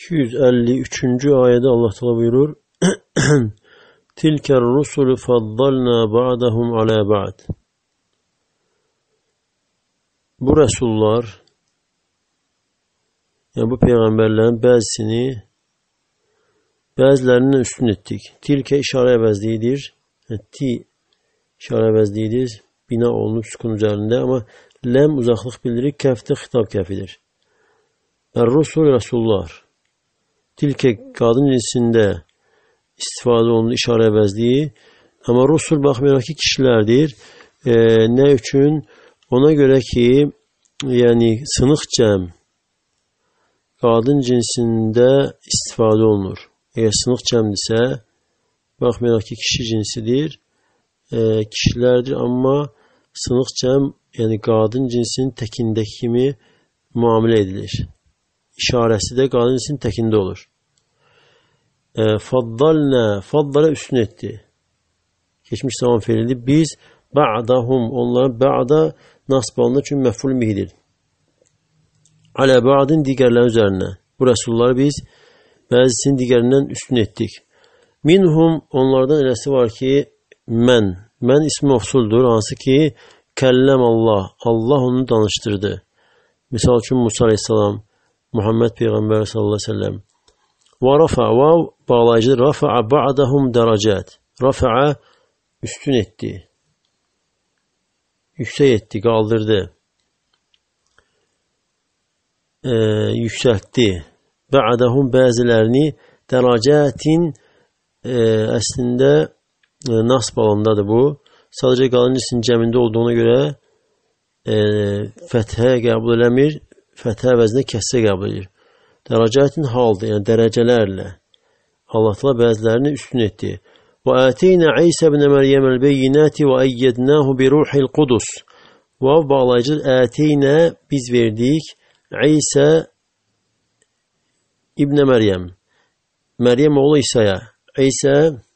253. ayette Allah Teala buyurur: Tilker rusulu faddalna ba'dahum ala ba'd. Bu Resullar, yani bu peygamberlerin bazılarından üstün ettik. Tilke işare əvəzliyidir. Ti işare əvəzliyidir. Bina olunub sükun üzərində, amma ləm uzaqlıq bildirir. Kəfdə xitab kəfidir. Er-Rusul Resullar. Tilke qadın cinsində istifadə olunur işare əvəzliyi. Amma Rusul baxmayaraq ki kişilərdir. Nə üçün? Ona görə ki, yəni sınıq cəm qadın cinsində istifadə olunur. Əgər sınıq cəmdirsə, baxmayaraq ki kişi cinsidir, kişilərdir, amma sınıq cəm, yəni qadın cinsinin təkindəki kimi müamilə edilir. İşarəsi də qadın cinsinin təkində olur. Faddala üstün etdi. Keçmiş zaman feilidir. Biz ba'dahum, onlara ba'da nasb olunur çünki məf'ul bihidir. Alə ba'din digərlərin üzərinə. Bu rəsulları biz bəzisini digərindən üstün etdik. Minhum, onlardan eləsi var ki, mən ismi mafsuldur, hansı ki, kəlləm Allah, Allah onu danışdırdı. Misal üçün Musa aleyhissalam, Muhammed Peyğəmbər sallallahu aleyhi ve sellem. Və rafa'a, bağlayıcıdır, rafa'a ba'dahum dərəcət. Rafa'a üstün etdi. Yüksək etdi, qaldırdı. Yüksəltdi. Ba'dahum bəzilərini dərəcətin əslində nasb alandadır bu. Sadəcə qadın cinsinin cəmində olduğuna görə fəthə qəbul eləmir, fəthə əvəzində kəssə qəbul edir. Dərəcətin haldır, yəni dərəcələrlə. Allah Teala bəzilərini üstün etdi. Və əteyna İsa ibn Məryəm el-beyyinati və əyyədnahu bi ruhil qudus. Və bağlayıcıdır, əteyna biz verdik İsa İbn Məryəm. Məryəm oğlu İsa'ya. İsa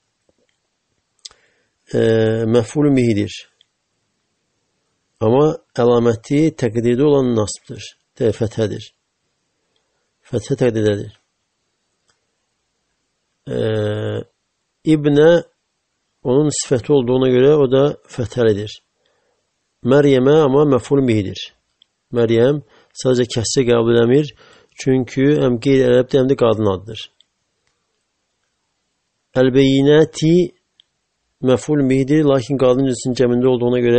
məf'ulun bihidir. Amma əlaməti təqdirdə olan nasbdır. Fəthədir. Fəthə təqdirdədir. İbnə onun sifəti olduğuna görə o da fəthəlidir. Məryəmə amma məf'ulun bihidir. Məryəm sadəcə kəssə qəbul eləmir. Çünki həm qeyri-ərəbdə, həm də qadın adıdır. Əl-beyyinəti məf'ul bihidir, lakin qadın cinsinin cəmində olduğuna görə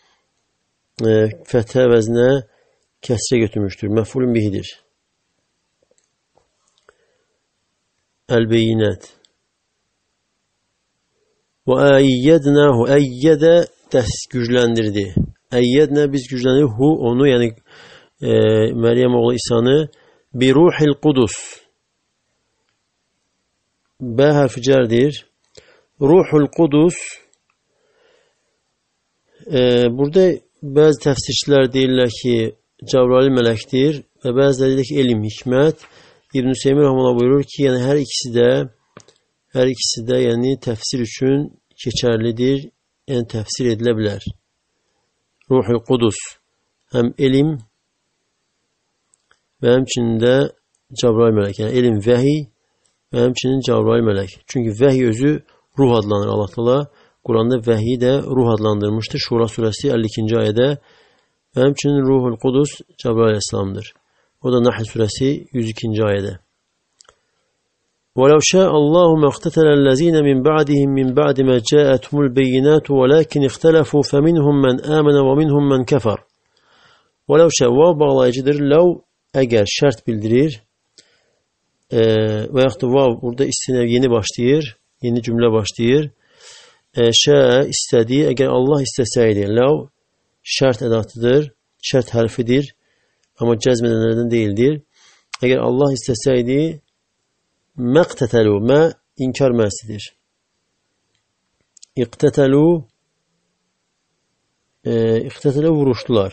fəthə əvəzinə kəsrə götürmüşdür. Məf'ul bihidir. Əl-beyyinət. Və əyyədnəhu, əyyədə gücləndirdi. Əyyədnə biz gücləndirdik, onu, yəni Məryəm oğlu İsa'nı bi ruhil qudus. Bə hərfi cərdir. Ruhul qudus. Burada bəzi təfsirçilər deyirlər ki, Cəbrail mələkdir və bəziləri deyirlər ki, elm, hikmət. İbn Hüseyin Rəhməllah buyurur ki, yəni hər ikisi də yəni təfsir üçün keçərlidir, yəni təfsir edilə bilər. Ruhul qudus. Həm elm və həmçinin də Cəbrail mələk. Yəni elm, vəhiy və həmçinin Cəbrail mələk. Çünki vəhiy özü ruh adlanır. Allah Teala Quranda vəhiyi də ruh adlandırmışdır. Şura surəsi 52-ci ayədə və həmçinin Ruhul Qudus Cəbrail əleyhissalamdır. O da Nahl surəsi 102-ci ayədə. وَلَوْ شَاءَ اللّٰهُ مَقْتَتَلَ الَّذ۪ينَ مِنْ بَعْدِهِمْ مِنْ بَعْدِ مَا جَاءَتْهُمُ الْبَيِّنَاتُ وَلَكِنْ اِخْتَلَفُوا فَمِنْهُمْ مَنْ آمَنَ وَمِنْهُمْ مَنْ كَفَرَ. وَلَوْ شَاءَ vav bağlayıcıdır. Lav əgər şərt bildirir və yaxud da vav burada istinə yeni başlayır, yeni cümlə başlayır. Şəə istədi, əgər Allah istəsəydi. Lav şərt ədatıdır, şərt hərfidir, amma cəzm edənlərdən deyildir. Əgər Allah istəsəydi, məqtətəlu, mə inkar məsidir. İqtətələ vuruşdular.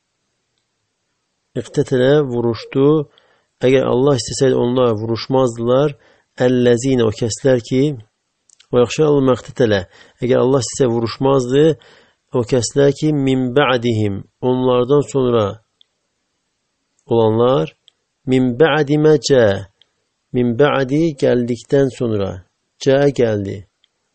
İqtətələ vuruşdu. Əgər Allah istəsəydi onlar vuruşmazdılar. Əlləzinə, o kəslər ki, və yaxşəl məqtətələ, əgər Allah istəsə vuruşmazdı, o kəslər ki, min ba'dihim, onlardan sonra olanlar, min ba'di məcə, Min ba'di geldikten sonra. Ca'a geldi.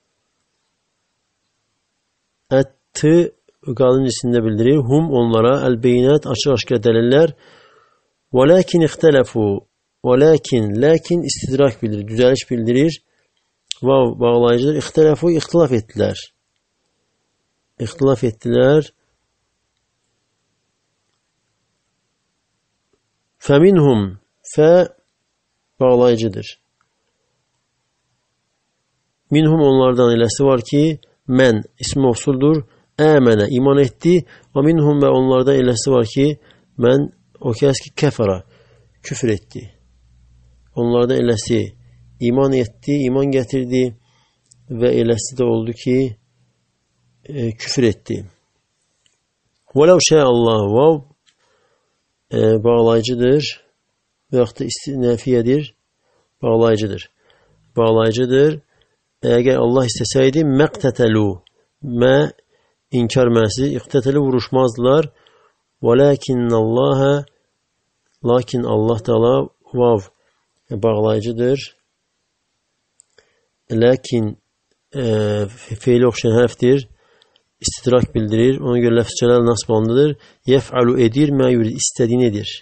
Ettı galincesinde bildirir. Hum onlara el-beyinat açık aşkı deliller. Velakin ihtelefu. Lakin istidrak bildirir. Düzeliş bildirir. Vav bağlayıcıdır. İhtelefu ihtilaf ettiler. İhtilaf ettiler. Feminhum. Fe bağlayıcıdır. Minhum onlardan ilesi var ki men ismi mevsuldur. Amene iman etti. Ve minhum ve onlardan ilesi var ki men o kez ki kefara küfür etti. Onlardan ilesi iman etti, iman getirdi ve ilesi de oldu ki küfür etti. Velev şeyallah vav bağlayıcıdır veyahut da istinafiyedir. Bağlayıcıdır. Eğer Allah isteseydi mektetelu inkar mesi iktetelu vuruşmazdılar. Lakin Allah Teala vav bağlayıcıdır. Lakin fiili okşayan harftir. İstidrak bildirir. Ona göre lafz-ı celal nasb bandıdır. Yef'alu edir ma yurid istediğinedir.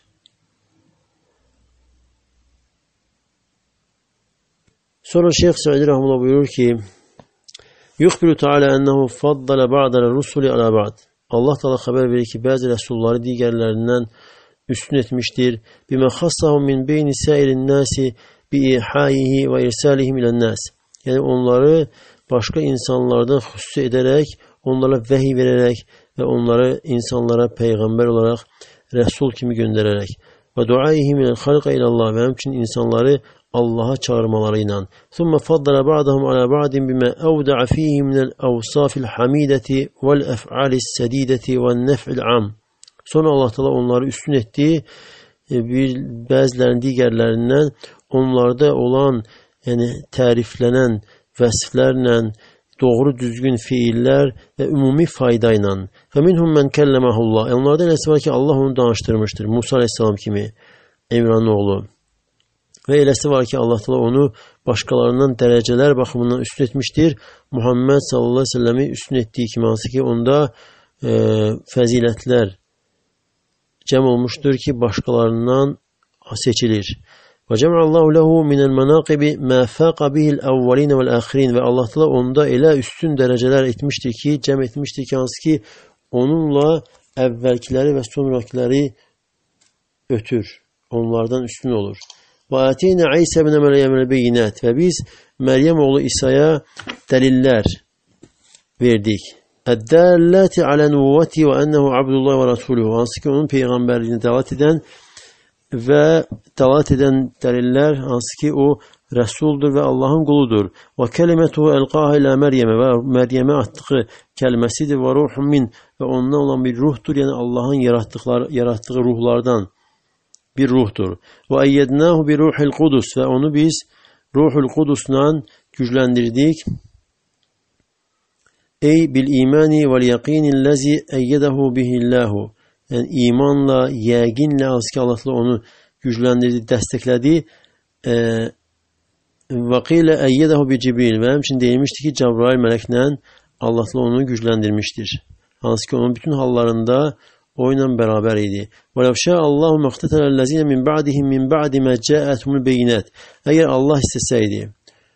Sonra Şeyh Sa'di rahmetullah buyurur ki Yukhbiru Teala ennehu faddala ba'dal rusuli ala ba'd. Allah Teala haber verir ki bazı resulları diğerlerinden üstün etmiştir. Bima khassahum min beyni sairin nasi bi ihaihi ve irsalihim ilen nas. Yani onları başka insanlardan husus ederek, onlara vahiy vererek ve onları insanlara peygamber olarak, resul kimi göndererek ve duaihim ilel halqa ilallah ve için insanları Allah'a çağırmalarıyla. Thumma faddala ba'dahum ala ba'din bima awda'a fihi min al-awsafil hamideti vel ef'alis sedideti ve nef'il am. Sonra Allah Teala onları üstün etti. Bazılarının diğerlerinden onlarda olan yani tariflenen vasıflarla doğru düzgün fiiller ve umumi faydayla. Feminhum men kellemahullah. Onlardan birisi var ki Allah onu danıştırmıştır. Musa Aleyhisselam kimi İmran'ın oğlu. Ve öylesi var ki Allah Teala onu başkalarından dereceler bakımından üstün etmiştir. Muhammed sallallahu aleyhi ve sellem'i üstün ettiği kimi hansı ki onda faziletler cem olmuştur ki başkalarından seçilir. Ve cem'allahu lehu minel menaqibi ma faqa bihil evvelin vel ahirin ve Allah Teala onda ile üstün dereceler etmiştir ki cem etmiştir ki hansı ki onunla evvelkileri ve sonrakileri ötür. Onlardan üstün olur. Ve ateyna İsa ibn Meryem'e beyinat ve biz Meryem oğlu İsa'ya deliller verdik. Eddallati ala nubuvveti ve ennehu abdullah ve rasuluhu. Hansı ki onun peygamberliğini davet eden deliller hansı ki o Resul'dur ve Allah'ın kuludur. Ve kelimetuhu elqaha ila Meryem'e ve Meryem'e attığı kelimesidir ve ruhun min ve ondan olan bir ruhtur yani Allah'ın yarattığı ruhlardan bir ruhtur. Ve eyyednahu bi ruhil kudus ve onu biz ruhul kudusla güçlendirdik. Ey bil imani vel yakinillezi eyyedehu bihillahu. Yani imanla, yakinle Allah'la onu güçlendirdi, destekledi. Ve kîle eyyedehu bi Cibril. Ve hemçin değilmişti ki Cebrail melekle Allah'la onu güçlendirmiştir. Hansı ki onun bütün hallarında oyla beraber idi. وَلَوْ شَاءَ اللّٰهُ مَقْتَتَلَ الَّذ۪ينَ مِنْ بَعْدِهِمْ مِنْ بَعْدِ مَا جَاءَتْهُمُ الْبَيِّنَاتِ. Eğer Allah isteseydi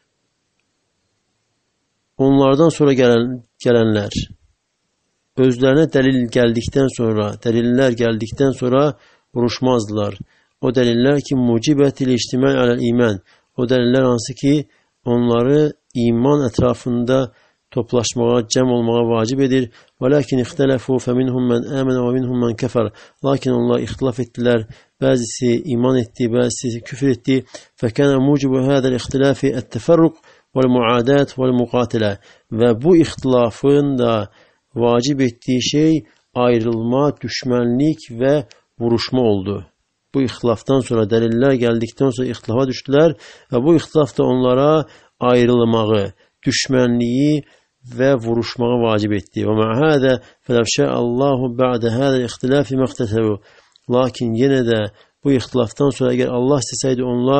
onlardan sonra gelenler özlerine deliller geldikten sonra vuruşmazdılar. O deliller ki mucibetil içtimal alel iman. O deliller hansı ki onları iman etrafında toplaşmaya, cem olmaya vacip edir. Velakin ihtelefu feminhum men amene ve minhum men kefer. Lakin onlar ihtilaf ettiler. Bazısı iman etti, bazısı küfür etti. Fekâne mucibu hâdel ihtilafi etteferruk vel muadat vel mukatele. Ve bu ihtilafın da vacip ettiği şey ayrılma, düşmanlık ve vuruşma oldu. Bu ihtilaftan sonra deliller geldikten sonra ihtilafa düştüler ve bu ihtilaf da onlara ayrılmağı, düşmanlığı ve vuruşmağı vacip etti. Ve ma'hâde felev şe'allahu ba'de hâdel ihtilafi mektesevu. Lakin yine de bu ihtilaftan sonra eğer Allah isteseydi onlar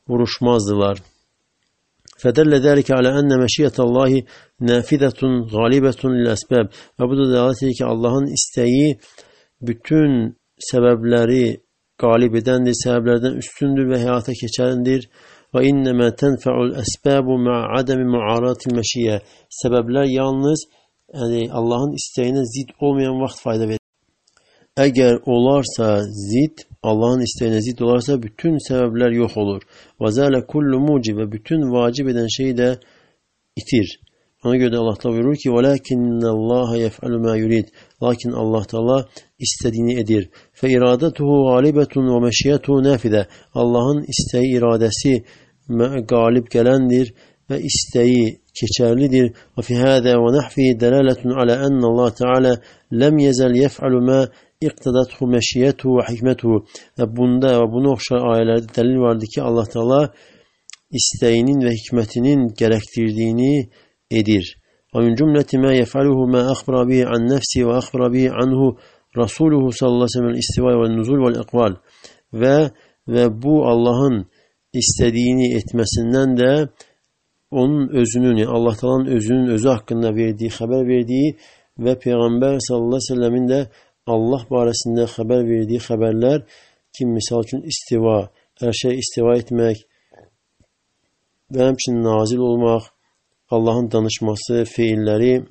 vuruşmazdılar. فَدَلَّ ذَٰلِكَ عَلَى أَنَّ مَشِيَةَ اللّٰهِ نَافِذَةٌ غَالِبَةٌ لِلْأَسْبَابِ. Ve bu da delalet ediyor ki Allah'ın isteği bütün sebepleri galip edendir, sebeplerden üstündür ve hayata geçerendir. Ve innema tenfa'ul esbabu ma'a ademi mu'aratil meşiyye. Sebepler yalnız yani Allah'ın isteğine zid olmayan vakit fayda verir. Eğer olarsa zid, Allah'ın isteğine zid olarsa bütün sebepler yok olur. Ve zâle kullu mucib ve bütün vacip eden şeyi de itir. Ona göre Allah Teala buyurur ki وَلَكِنَّ اللّٰهَ يَفْعَلُ مَا يُرِيدُ. Lakin Allah Teala istediğini edir. فَاِرَادَتُهُ غَالِبَةٌ وَمَشِيَتُهُ نَافِذَةٌ. Allah'ın isteği, iradesi galip gelendir ve isteği geçerlidir. وَفِي هَذَا وَنَحْفِهِ دَلَالَةٌ عَلَى أَنَّ اللّٰهَ تَعَالَى لَمْ يَزَلْ يَفْعَلُ مَا اِقْتَدَتْهُ مَشِيَتُهُ وَحِكْمَتُهُ. Bunda ve bunu okşayan ayelerde delil vardı ki Allah Teala isteğinin ve hikmetinin gerektirdiğini edir. وَمِنْ جُمْلَةِ مَا يَفْعَلُهُ مَا أَخْبَرَ بِهِ عَنْ نَفْسِهِ وَأَخْبَرَ بِهِ عَنْهُ رَسُولُهُ sallallahu aleyhi ve sellem الْاِسْتِوَاءِ وَالنُّزُولِ وَالْاِقْوَالِ. Ve bu Allah'ın istediğini etmesinden de onun özünün, yani Allah Teala'nın özünün özü hakkında haber verdiği ve Peygamber sallallahu aleyhi ve sellemin de Allah baresinde haber verdiği haberler ki misal için istiva, her şey istiva etmek ve hem için nazil olmak, Allah'ın danışması, fiilleri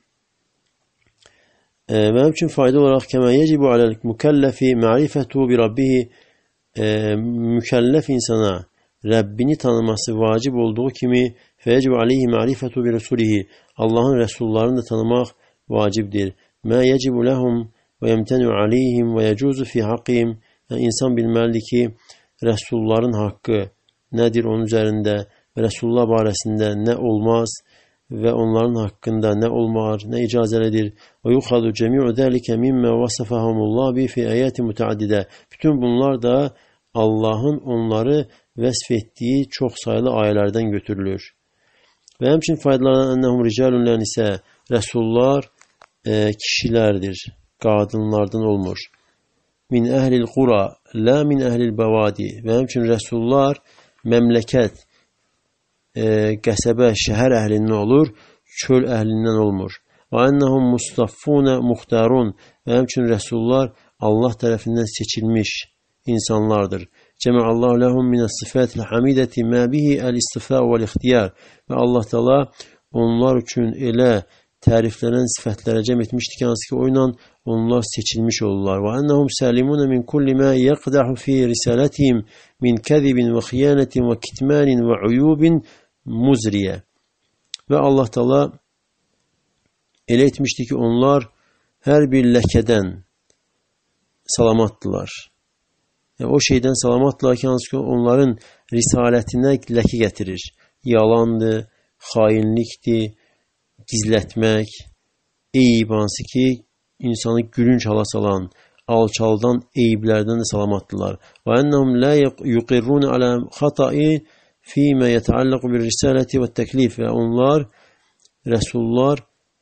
ve hem için fayda olarak kema yecibu alel mukellefi ma'rifetu bi rabbihi, mükellef insana Rabbini tanıması vacip olduğu kimi feyecibu aleyhi ma'rifetu bi resulihi, Allah'ın Resullarını da tanımak vaciptir. Ma yecibu lehum ve yemtenu aleyhim ve yecuzu fi hakkihim. Yani insan bilmeli ki Resulların hakkı nedir onun üzerinde ve Resulullah baresinde ne olmaz ve onların hakkında ne olmaz, ne icazelidir. Ve yukhadu cemi'u zâlike mimme vasafahumullah bi fi ayati mutaaddide. Bütün bunlar da Allah'ın onları vesfettiği çok sayılı ayelerden götürülür. Ve hemçin faydalarından ennehum ricalun la nisa. Resullar kişilerdir, kadınlardan olmuş. Min ehlil kura, la min ehlil bevadi. Ve hemçin Resullar memleket, qəsəbə, şəhər əhlindən olur, çöl əhlindən olmur. Və ennəhum mustaffuna muxtarun. Və həmçinin Rəsullar Allah tərəfindən seçilmiş insanlardır. Cəməallahu ləhum minəs sifatil hamidəti mə bihi əl-istifə vəl-ixtiyar. Və Allah Teala onlar üçün elə təriflənən sifətlərə cəm etmişdir ki, hansı ki, o ilə onlar seçilmiş olurlar. Və ennəhum səlimunə min kulli mə yəqdəhu fi risalətihim min kəzibin və xiyanətin və kitmənin və uyubin muzriye. Ve Allah Teala elə etmişti ki onlar her bir lekeden salamattılar. Yani o şeyden salamattılar ki onların risaletine leke getirir. Yalandı, hainlikti, gizletmek, eyib hansı ki insanı gülünç hala salan, alçaldan eyiblerden de salamattılar. Ve ennehum la yuqirrun ala hata'i fîme yeteallaku bir risaleti ve teklif. Ve onlar, Resullar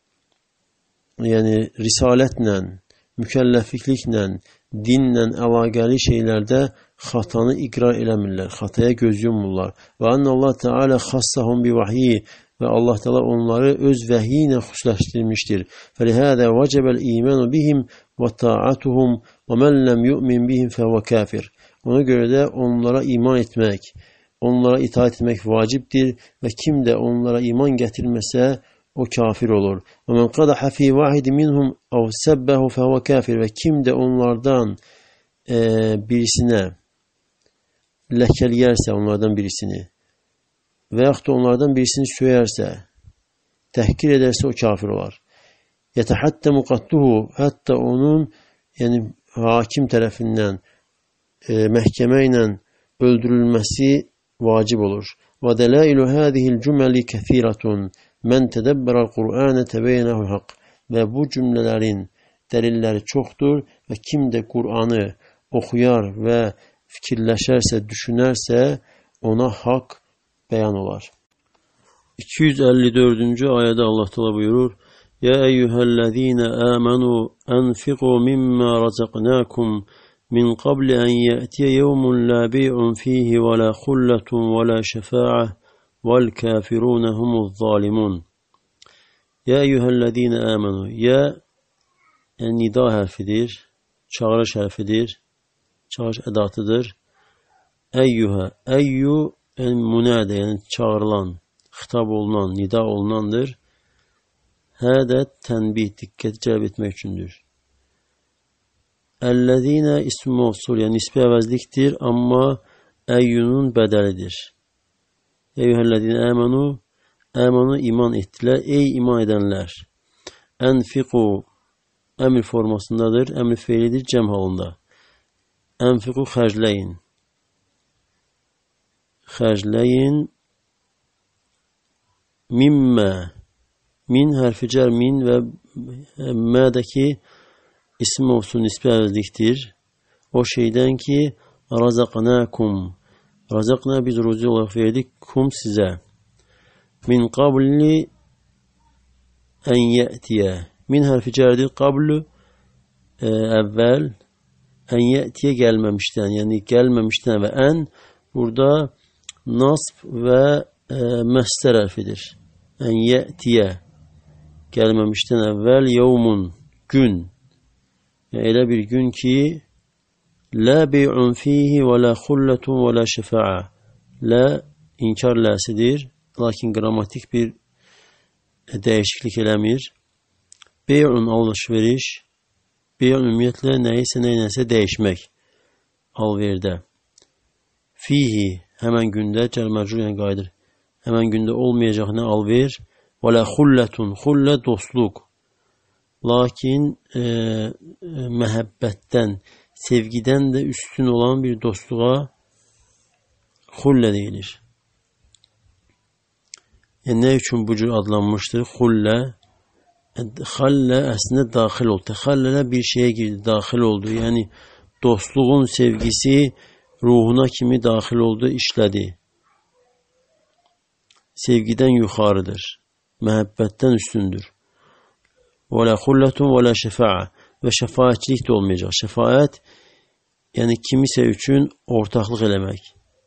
yani risaletle, mükelleflikle, dinle əlaqəli şeylerde hatanı ikrar eləmirlər, hataya göz yummurlar. Ve annallahu Teala khassahum bi vahyi. Ve Allah Teala onları öz vəhiyi ilə xüsusiləşdirmişdir. فَلِهَذَا وَجَبَ الْاِيمَانُ بِهِمْ وَطَاعَتُهُمْ وَمَنْ لَمْ يُؤْمِنْ بِهِمْ فَهُوَ kafir. Ona göre de onlara iman etmek, onlara itaat etmek vaciptir ve kim de onlara iman getirmese o kafir olur. وَمَنْ قَدَحَ ف۪ي وَاحِدٍ مِنْهُمْ اَوْ سَبَّهُ فَهُوَ kafir. Ve kim de onlardan birisine lekeleyerse, onlardan birisini veyahut da onlardan birisini söyerse, tehkir ederse o kafir olar. يَتَحَتَّمُ قَتْلُهُ. Hatta onun yani hakim tarafından mahkemeyle öldürülmesi vacip olur. وَدَلَائِلُ هَذِهِ الْجُمَلِ كَثِيرَةٌ مَنْ تَدَبَّرَ الْقُرْآنَ تَبَيَّنَهُ الْحَقِّ. Ve bu cümlelerin delilleri çoktur ve kim de Kur'an'ı okuyar ve fikirleşerse, düşünerse ona hak beyan olar. 254. ayette Allah Teala buyurur: Ya eyyühellezine amenu enfiqu mimma razaqnakum min qabli en ye'tiye yevmun la bey'un fihi ve la khulletun ve la şefa'ah vel kafirune humuz zalimun. Ya eyyühellezine amenu. Ya nida harfidir. Çağrış harfidir. Çağrış edatıdır. Eyyühe. Eyyü münade yani çağrılan, hitap olunan, nida olunandır. Hâde tenbih, dikkati celp etmek içindir. Ellezine ismi mevsul yani ismi evezliktir ama eyyunun bedelidir. Eyyühellezine amenu. Amenu iman ettiler. Ey iman edenler. Enfiku emir formasındadır. Emir fiilidir cem halında. Enfiku xərcləyin. Xərcləyin mimmə. Min harfi cer min ve mə'dəki isim olsun nisbi əvəzlikdir. O şeyden ki razaqnakum. Razaqna biz ruzi olarak verdik kum size. Min qabli en ye'tiye. Min harfi cerdir. Qablu evvel. En ye'tiye gelmemişten yani gelmemişten ve en burada nasb ve mesler harfidir. En ye'tiye gelmemişten evvel yevmun gün. Yani öyle bir gün ki la bey'un fihi ve la khulletun ve la şefa'a. La inkar lasidir. Lakin gramatik bir değişiklik eləmir. Bey'un alışveriş. Bey'un ümumiyyətlə neyse değişmek. Alverdə. Fihi hemen günde cəlməcrur yəni qayıdır. Hemen günde olmayacaq ne alver. Və la khulletun. Khulle dostluk. Lakin məhəbbətdən, sevgiden de üstün olan bir dostluğa hulle deyilir. Yani ne için bu cür adlanmıştır? Hulle, halle aslında dahil oldu. Tehallela bir şeye girdi, dahil oldu. Yani dostluğun sevgisi ruhuna kimi dahil oldu, işledi. Sevgiden yukarıdır. Məhəbbətdən üstündür. Ve la hulletun ve la şefa'a. Ve şefaatçilik de olmayacak. Şefaat yani kimse için ortaklık elemek.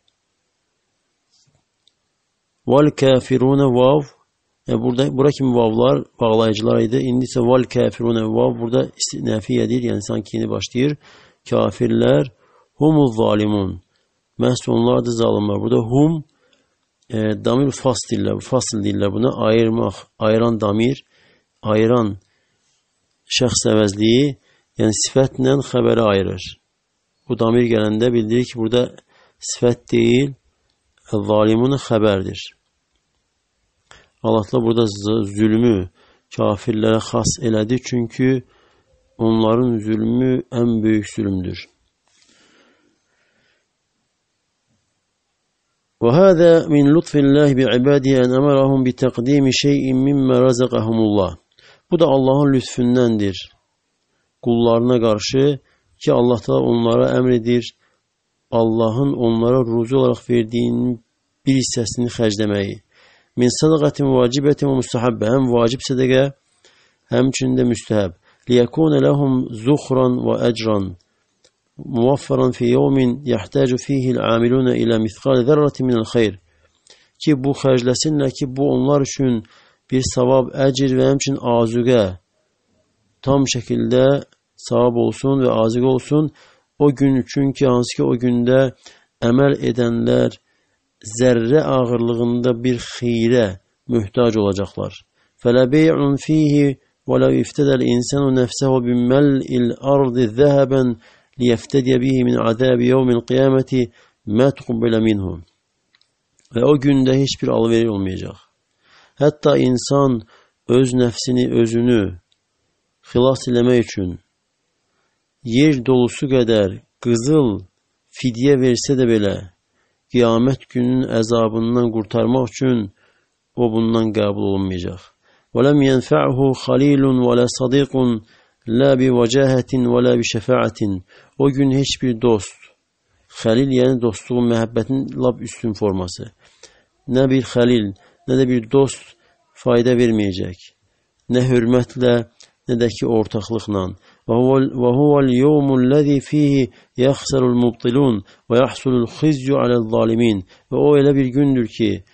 Vel kafirune vav. Yani burada kimi vavlar bağlayıcılarıydı. İndi ise vel kafirune vav burada istinafiyedir. Yani sanki yeni başlayır. Kafirler humuz zalimun. Məhz onlar da zalimler. Burada hum damir fasıl diller buna. Ayırmak, ayıran damir, ayıran şəxs əvəzliyi, yəni sifətlə xəbəri ayırır. Bu damir gələndə bildirir ki, burada sifət deyil, zalimun xəbərdir. Allah burada zülmü kafirlərə xas elədi, çünki onların zülmü ən böyük zülmdür. وَهَذَا مِنْ لُطْفِ اللّٰهِ بِعِبَادِهِ أَنْ أَمَرَهُمْ بِتَقْدِيمِ شَيْءٍ مِمَّا رَزَقَهُمُ اللّٰهِ. Bu da Allah'ın lütfündəndir. Kullarına karşı ki Allah da onlara emredir. Allah'ın onlara ruzi olarak verdiğinin bir hissesini xərcləməyi. Min sadaqatin vacibetin ve mustahabbe. Hem vacib sədəqə, hem içinde müstəhəb. Liyekune lehum zuhran ve ecran. Muvaffaran fi yevmin yahtacu fihi'l amiluna ila mithqal zerratin minel hayr. Ki bu xərcləsinlər ki bu onlar üçün bir savab, əcir ve hemçin azüqə tam şekilde savab olsun ve azıqə olsun. O gün için ki hansı ki o günde emel edenler zerre ağırlığında bir xeyrə mühtaç olacaklar. فَلَا بَيْعٌ ف۪يهِ وَلَوْ اِفْتَدَ الْاِنْسَانُ نَفْسَهُ بِمَلْءِ الْأَرْضِ ذَهَبًا لِيَفْتَدِيَ بِهِ مِنْ عَذَابِ يَوْمِ الْقِيَامَةِ مَا تُقُبِّلَ مِنْهُ. Ve o günde hiçbir alveri olmayacak. Hatta insan öz nefsini, özünü xilas eləmək üçün yer dolusu qədər qızıl fidye versə də belə qiyamət gününün əzabından qurtarmaq üçün o bundan qəbul olunmayacaq. وَلَمْ يَنْفَعْهُ خَلِيلٌ وَلَا صَدِيقٌ لَا بِوَجَاهَةٍ وَلَا بِشَفَاعَةٍ. O gün hiçbir dost, xəlil yəni dostluğun, məhəbbətin lap üstün forması. Nə bir xəlil, nə də bir dost fayda verməyəcək. Nə hörmətlə, nə də ki ortaqlıqla. وهو اليوم الذي فيه يخسر المبطلون ويحصل الخزي على الظالمين. Ve o öyle bir gündür ki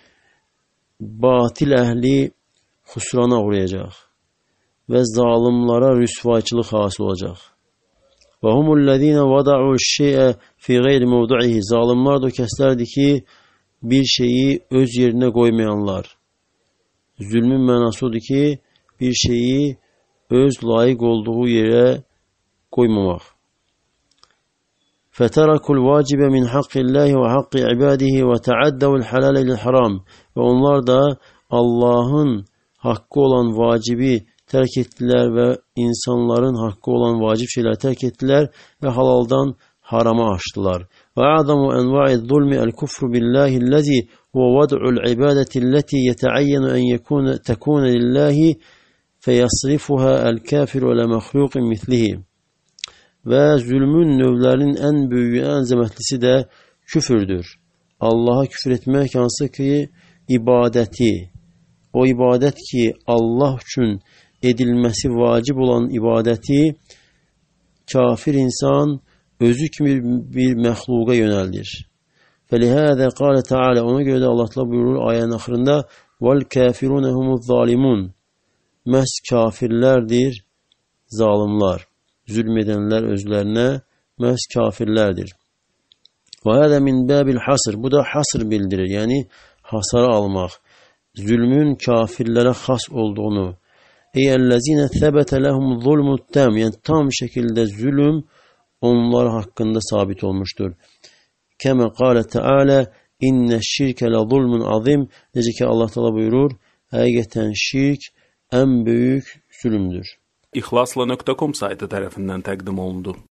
batil ehli husrana uğrayacak ve zalimlara rüsvayçılık hasıl olacak. وهم الذين وضعوا الشيء في غير موضعه. Zalimler de o keslerdi ki bir şeyi öz yerine koymayanlar. Zulmün manası odur ki bir şeyi öz layık olduğu yere koymamak. فَتَرَكُوا الْوَاجِبَ مِنْ حَقِّ اللّٰهِ وَحَقِّ عِبَادِهِ وَتَعَدَّوُا الْحَلَالَ لِلْحَرَامِ. Ve onlar da Allah'ın hakkı olan vacibi terk ettiler ve insanların hakkı olan vacip şeyler terk ettiler ve halaldan harama açtılar. وَاَعْظَمُ اَنْوَاعِ الظُّلْمِ الْكُفْرُ بِاللّٰهِ الَّذ۪ي وَوَضْعُ الْعِبَادَةِ الَّتِي يَتَعَيَّنُ أَنْ تَكُونَ لِلّٰهِ فَيَصْرِفُهَا الْكَافِرُ عَلَى مَخْلُوقٍ مِثْلِهِ. Ve zulmün növlerinin en büyüğü, en azametlisi de küfürdür. Allah'a küfür etmek hansı ki ibadeti, o ibadet ki Allah için edilmesi vacip olan ibadeti kafir insan özü kimi bir mehluka yöneldir. فَلِهَذَا قَالَ تَعَالَى. Ona göre de Allah buyurur ayetin ahırında وَالْكَافِرُونَ هُمُ الظَّالِمُونَ. Məhz kafirlerdir zalimler. Zulmedenler özlerine məhz kafirlerdir. وَهَذَا مِنْ بَابِ الْحَصْرِ. Bu da hasır bildirir. Yani hasara almak. Zulmün kafirlere has olduğunu. اَيَّلَّذ۪ينَ ثَبَتَ لَهُمُ ظُلْمُ التَّامِ. Yani tam şekilde zulüm onlar hakkında sabit olmuştur. كَمَا قَالَ تَعَالَى اِنَّ الشِّرْكَ لَظُلْمٌ عَظِيمٌ. Nece ki Allah Teala buyurur, hakikaten şirk en büyük zulümdür. İhlasla.com saytı tarafından təqdim olundu.